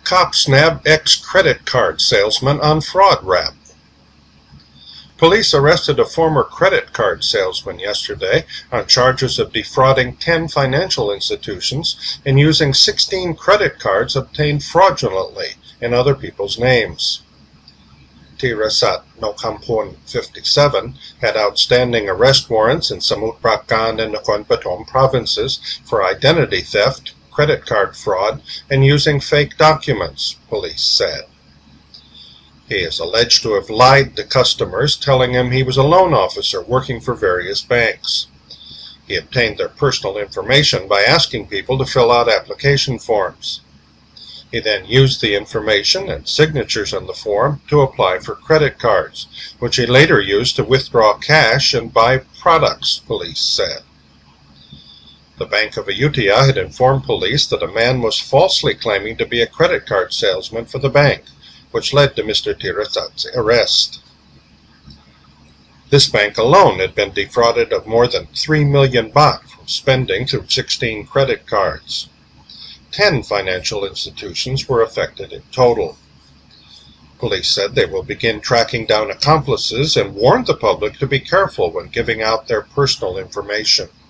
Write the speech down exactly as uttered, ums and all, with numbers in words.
Cops nab ex-credit card salesman on fraud rap. Police arrested a former credit card salesman yesterday on charges of defrauding ten financial institutions and using sixteen credit cards obtained fraudulently in other people's names. Tirasat Nokampun, fifty-seven, had outstanding arrest warrants in Samut Prakan and Nakhon Pathom provinces for identity theft, credit card fraud, and using fake documents, police said. He is alleged to have lied to customers, telling them he was a loan officer working for various banks. He obtained their personal information by asking people to fill out application forms. He then used the information and signatures on the form to apply for credit cards, which he later used to withdraw cash and buy products, police said. The Bank of Ayutthaya had informed police that a man was falsely claiming to be a credit card salesman for the bank, which led to Mister Tirasat's arrest. This bank alone had been defrauded of more than three million baht from spending through sixteen credit cards. Ten financial institutions were affected in total. Police said they will begin tracking down accomplices and warned the public to be careful when giving out their personal information.